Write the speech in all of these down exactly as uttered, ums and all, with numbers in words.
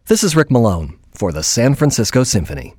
This is Rick Malone for the San Francisco Symphony.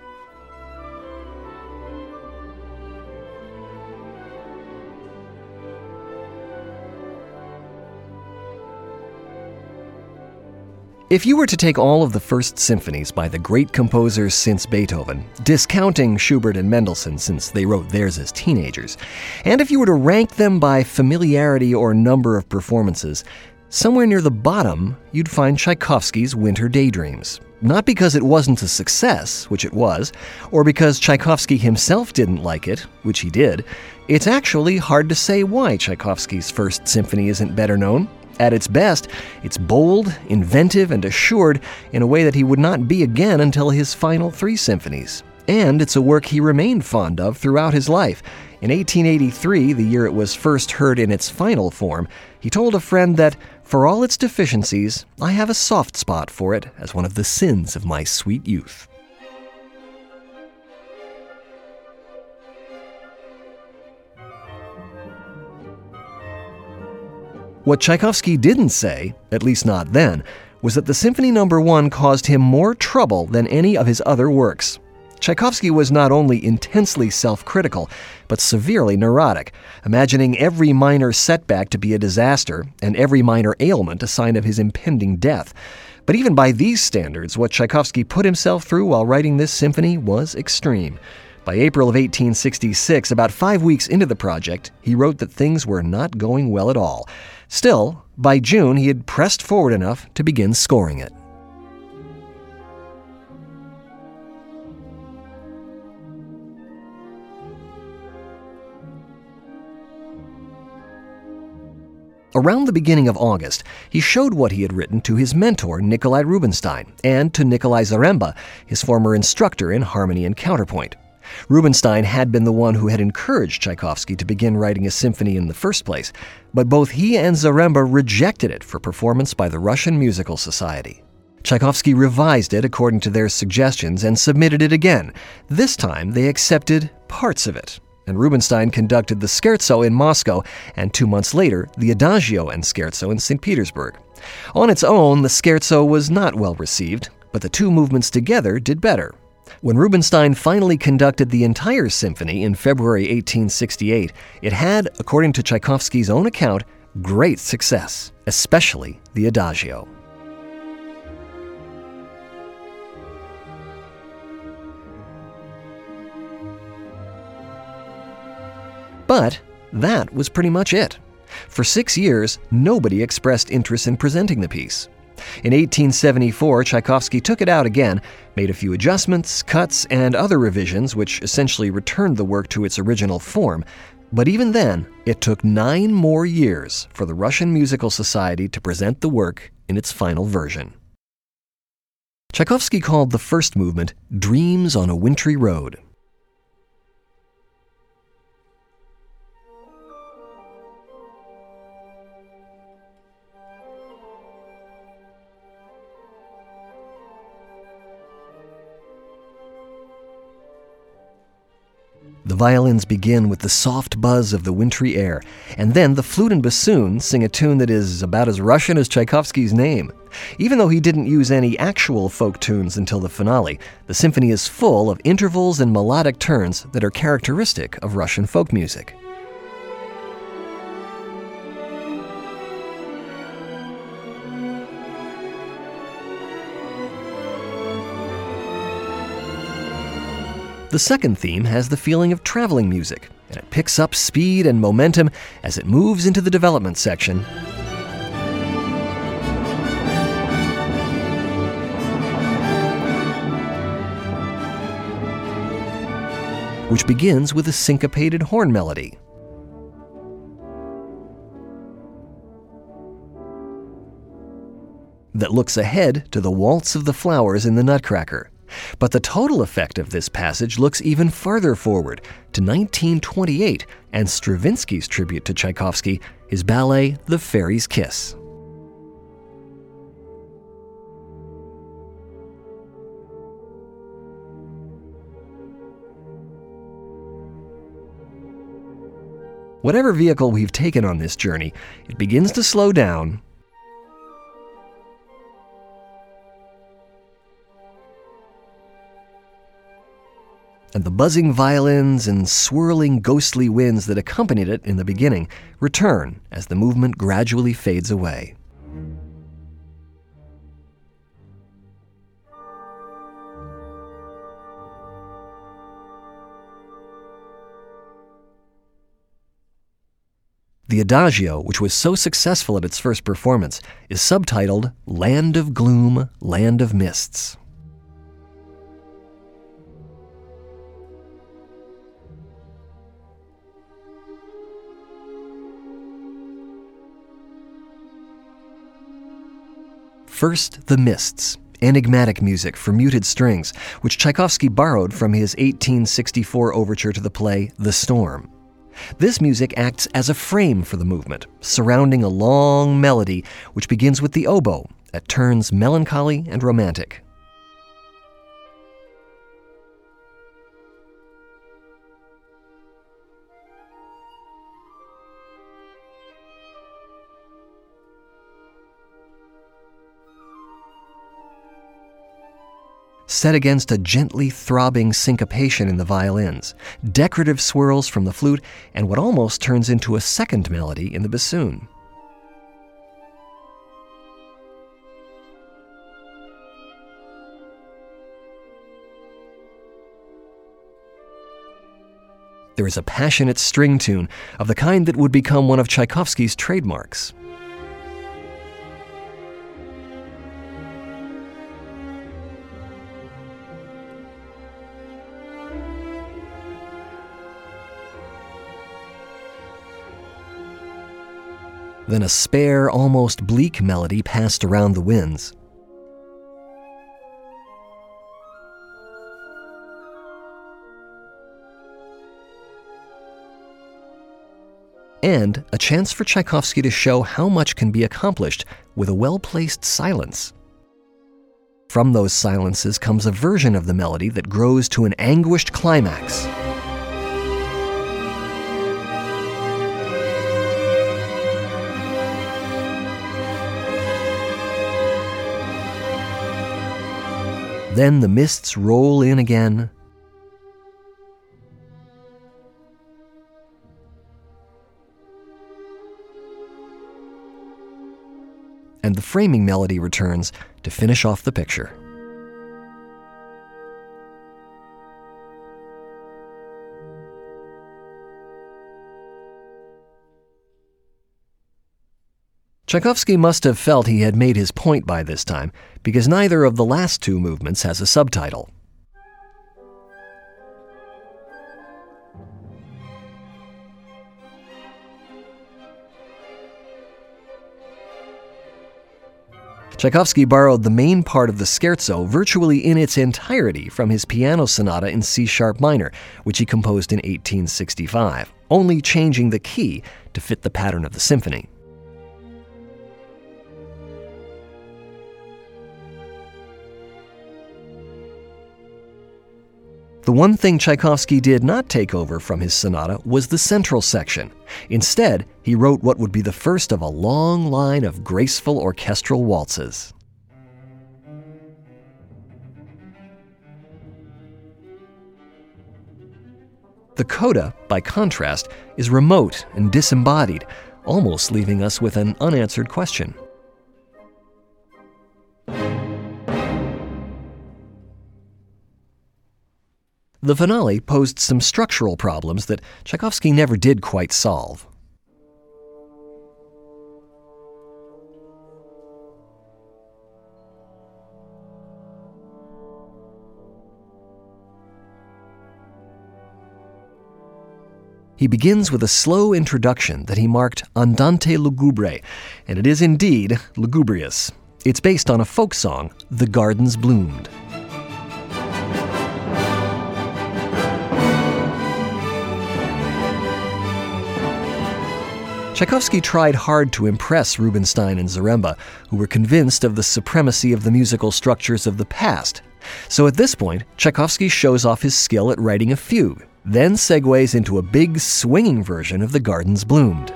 If you were to take all of the first symphonies by the great composers since Beethoven, discounting Schubert and Mendelssohn since they wrote theirs as teenagers, and if you were to rank them by familiarity or number of performances, somewhere near the bottom, you'd find Tchaikovsky's Winter Daydreams. Not because it wasn't a success, which it was, or because Tchaikovsky himself didn't like it, which he did. It's actually hard to say why Tchaikovsky's First Symphony isn't better known. At its best, it's bold, inventive, and assured in a way that he would not be again until his final three symphonies. And it's a work he remained fond of throughout his life. In eighteen eighty-three, the year it was first heard in its final form, he told a friend that, for all its deficiencies, I have a soft spot for it as one of the sins of my sweet youth. What Tchaikovsky didn't say, at least not then, was that the Symphony Number One caused him more trouble than any of his other works. Tchaikovsky was not only intensely self-critical, but severely neurotic, imagining every minor setback to be a disaster and every minor ailment a sign of his impending death. But even by these standards, what Tchaikovsky put himself through while writing this symphony was extreme. By April of eighteen sixty-six, about five weeks into the project, he wrote that things were not going well at all. Still, by June, he had pressed forward enough to begin scoring it. Around the beginning of August, he showed what he had written to his mentor, Nikolai Rubinstein, and to Nikolai Zaremba, his former instructor in harmony and counterpoint. Rubinstein had been the one who had encouraged Tchaikovsky to begin writing a symphony in the first place, but both he and Zaremba rejected it for performance by the Russian Musical Society. Tchaikovsky revised it according to their suggestions and submitted it again. This time, they accepted parts of it, and Rubinstein conducted the Scherzo in Moscow, and two months later, the Adagio and Scherzo in Saint Petersburg. On its own, the Scherzo was not well received, but the two movements together did better. When Rubinstein finally conducted the entire symphony in February eighteen sixty-eight, it had, according to Tchaikovsky's own account, great success, especially the Adagio. But that was pretty much it. For six years, nobody expressed interest in presenting the piece. In eighteen seventy-four, Tchaikovsky took it out again, made a few adjustments, cuts, and other revisions which essentially returned the work to its original form. But even then, it took nine more years for the Russian Musical Society to present the work in its final version. Tchaikovsky called the first movement Dreams on a Wintry Road. The violins begin with the soft buzz of the wintry air, and then the flute and bassoon sing a tune that is about as Russian as Tchaikovsky's name. Even though he didn't use any actual folk tunes until the finale, the symphony is full of intervals and melodic turns that are characteristic of Russian folk music. The second theme has the feeling of traveling music, and it picks up speed and momentum as it moves into the development section, which begins with a syncopated horn melody. That looks ahead to the waltz of the flowers in the Nutcracker. But the total effect of this passage looks even farther forward, to nineteen twenty-eight, and Stravinsky's tribute to Tchaikovsky, his ballet, The Fairy's Kiss. Whatever vehicle we've taken on this journey, it begins to slow down and the buzzing violins and swirling ghostly winds that accompanied it in the beginning return as the movement gradually fades away. The Adagio, which was so successful at its first performance, is subtitled Land of Gloom, Land of Mists. First, the Mists, enigmatic music for muted strings, which Tchaikovsky borrowed from his eighteen sixty-four overture to the play The Storm. This music acts as a frame for the movement, surrounding a long melody which begins with the oboe, at turns melancholy and romantic. Set against a gently throbbing syncopation in the violins, decorative swirls from the flute, and what almost turns into a second melody in the bassoon. There is a passionate string tune of the kind that would become one of Tchaikovsky's trademarks. Then a spare, almost bleak melody passed around the winds. And a chance for Tchaikovsky to show how much can be accomplished with a well-placed silence. From those silences comes a version of the melody that grows to an anguished climax. Then the mists roll in again, and the framing melody returns to finish off the picture. Tchaikovsky must have felt he had made his point by this time, because neither of the last two movements has a subtitle. Tchaikovsky borrowed the main part of the scherzo virtually in its entirety from his piano sonata in C-sharp minor, which he composed in eighteen sixty-five, only changing the key to fit the pattern of the symphony. The one thing Tchaikovsky did not take over from his sonata was the central section. Instead, he wrote what would be the first of a long line of graceful orchestral waltzes. The coda, by contrast, is remote and disembodied, almost leaving us with an unanswered question. The finale posed some structural problems that Tchaikovsky never did quite solve. He begins with a slow introduction that he marked Andante lugubre, and it is indeed lugubrious. It's based on a folk song, The Gardens Bloomed. Tchaikovsky tried hard to impress Rubinstein and Zaremba, who were convinced of the supremacy of the musical structures of the past. So at this point, Tchaikovsky shows off his skill at writing a fugue, then segues into a big, swinging version of The Gardens Bloomed.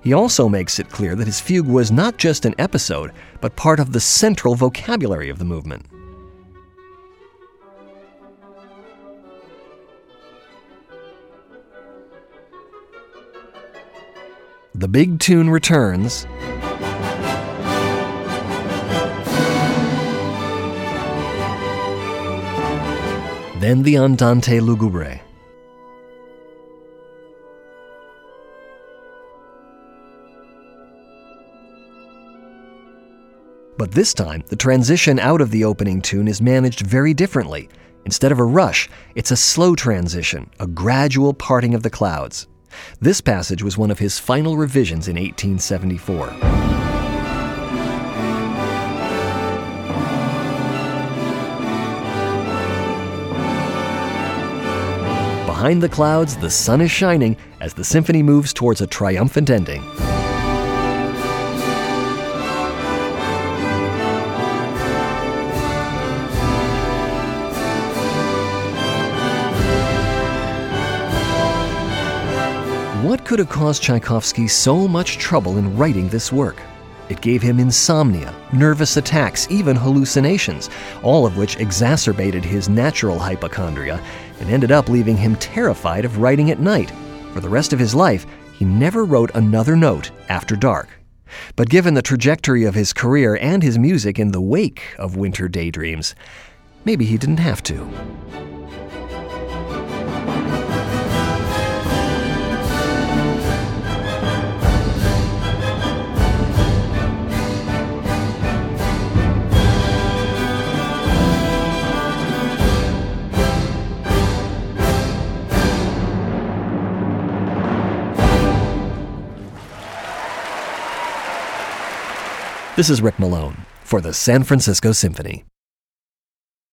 He also makes it clear that his fugue was not just an episode, but part of the central vocabulary of the movement. The big tune returns, then the Andante lugubre. But this time, the transition out of the opening tune is managed very differently. Instead of a rush, it's a slow transition, a gradual parting of the clouds. This passage was one of his final revisions in eighteen seventy-four. Behind the clouds, the sun is shining as the symphony moves towards a triumphant ending. What could have caused Tchaikovsky so much trouble in writing this work? It gave him insomnia, nervous attacks, even hallucinations, all of which exacerbated his natural hypochondria and ended up leaving him terrified of writing at night. For the rest of his life, he never wrote another note after dark. But given the trajectory of his career and his music in the wake of Winter Daydreams, maybe he didn't have to. This is Rick Malone for the San Francisco Symphony.